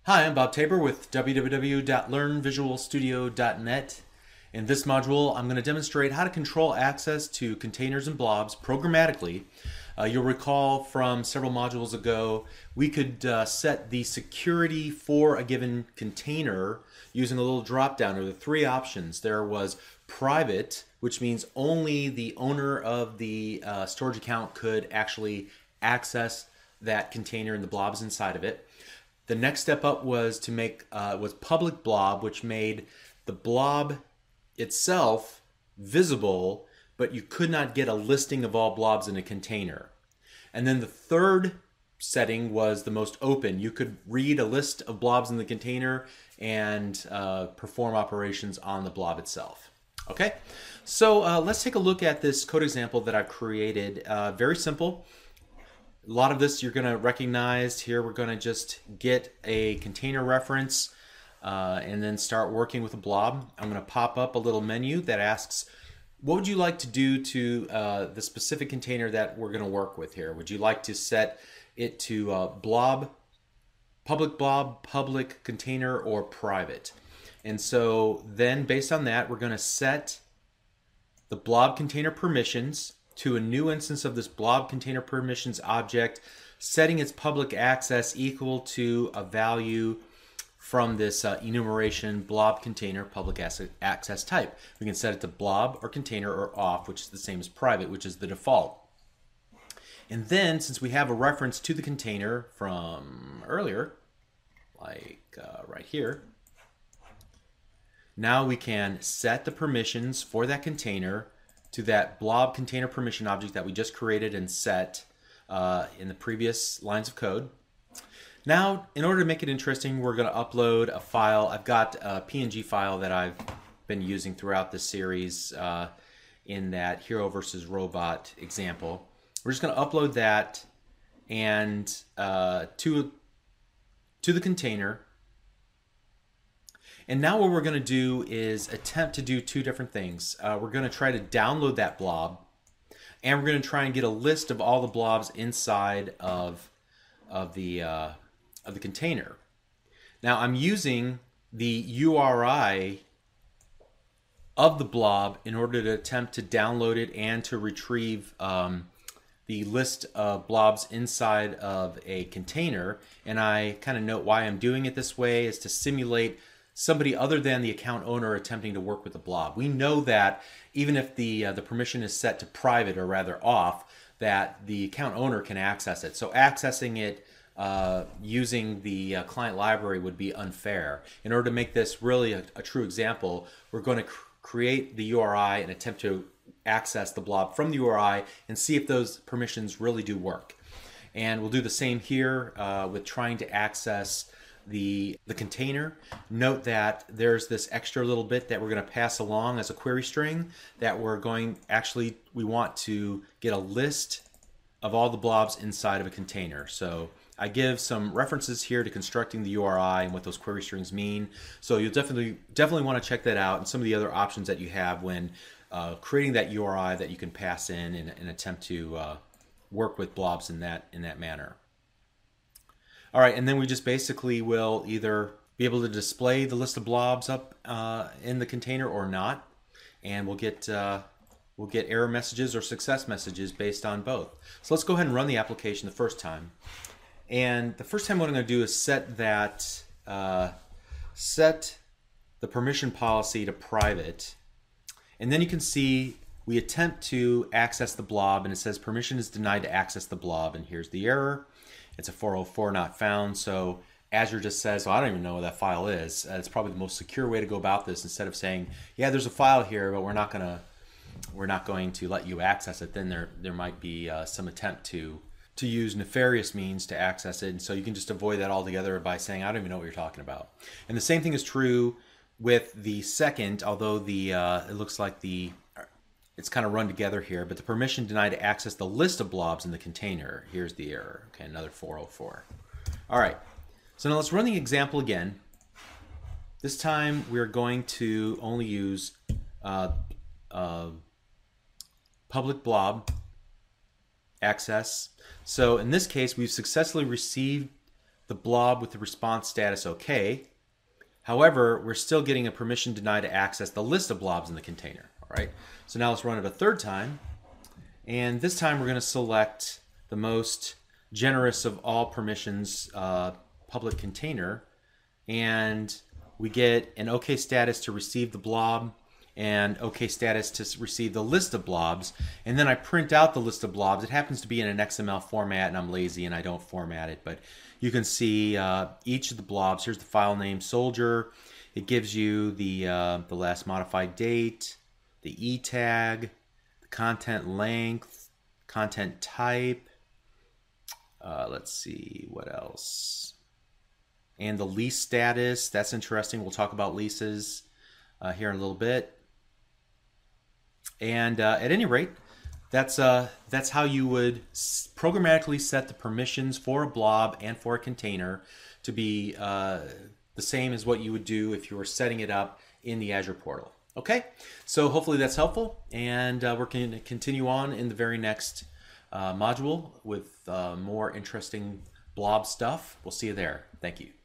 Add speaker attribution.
Speaker 1: Hi, I'm Bob Tabor with www.learnvisualstudio.net. In this module, I'm going to demonstrate how to control access to containers and blobs programmatically. You'll recall from several modules ago, we could set the security for a given container using a little drop down. There were three options. There was private, which means only the owner of the storage account could actually access that container and the blobs inside of it. The next step up was to make was public blob, which made the blob itself visible, but you could not get a listing of all blobs in a container. And then the third setting was the most open. You could read a list of blobs in the container and perform operations on the blob itself. Okay, so let's take a look at this code example that I've created. Very simple. A lot of this you're going to recognize. Here we're going to just get a container reference and then start working with a blob. I'm going to pop up a little menu that asks, what would you like to do to the specific container that we're going to work with here? Would you like to set it to blob, public container, or private? And so then based on that, we're going to set the blob container permissions to a new instance of this blob container permissions object, setting its public access equal to a value from this enumeration blob container public access type. We can set it to blob or container or off, which is the same as private, which is the default. And then since we have a reference to the container from earlier, like right here, now we can set the permissions for that container to that blob container permission object that we just created and set in the previous lines of code. Now, in order to make it interesting, we're going to upload a file. I've got a PNG file that I've been using throughout this series in that hero versus robot example. We're just going to upload that and to the container. And now what we're going to do is attempt to do two different things. We're going to try to download that blob, and we're going to try and get a list of all the blobs inside of the container. Now I'm using the URI of the blob in order to attempt to download it and to retrieve the list of blobs inside of a container. And I kind of note why I'm doing it this way is to simulate somebody other than the account owner attempting to work with the blob. We know that even if the permission is set to private, or rather off, that the account owner can access it. So accessing it using the client library would be unfair. In order to make this really a true example, we're going to create the URI and attempt to access the blob from the URI and see if those permissions really do work. And we'll do the same here with trying to access the container. Note that there's this extra little bit that we're going to pass along as a query string that we want to get a list of all the blobs inside of a container. So I give some references here to constructing the URI and what those query strings mean. So you'll definitely want to check that out and some of the other options that you have when creating that URI that you can pass in and attempt to work with blobs in that manner. All right, and then we just basically will either be able to display the list of blobs up in the container or not, and we'll get error messages or success messages based on both. So let's go ahead and run the application the first time. And the first time what I'm going to do is set the permission policy to private, and then you can see we attempt to access the blob, and it says permission is denied to access the blob, and here's the error. It's a 404 not found. So Azure just says, well, I don't even know what that file is. It's probably the most secure way to go about this. Instead of saying, yeah, there's a file here, but we're not going to let you access it. Then there might be some attempt to use nefarious means to access it. And so you can just avoid that altogether by saying, I don't even know what you're talking about. And the same thing is true with the second, although it looks like it's kind of run together here, but the permission denied to access the list of blobs in the container. Here's the error. Okay, another 404. All right, so now let's run the example again. This time we're going to only use public blob access. So in this case, we've successfully received the blob with the response status OK. However, we're still getting a permission denied to access the list of blobs in the container. All right. So now let's run it a third time. And this time we're going to select the most generous of all permissions, public container. And we get an OK status to receive the blob and OK status to receive the list of blobs. And then I print out the list of blobs. It happens to be in an XML format, and I'm lazy and I don't format it. But you can see each of the blobs. Here's the file name, soldier. It gives you the last modified date, the E tag, the content length, content type. Let's see, what else? And the lease status. That's interesting. We'll talk about leases here in a little bit. And at any rate, that's how you would programmatically set the permissions for a blob and for a container to be the same as what you would do if you were setting it up in the Azure portal. Okay, so hopefully that's helpful, and we're going to continue on in the very next module with more interesting blob stuff. We'll see you there. Thank you.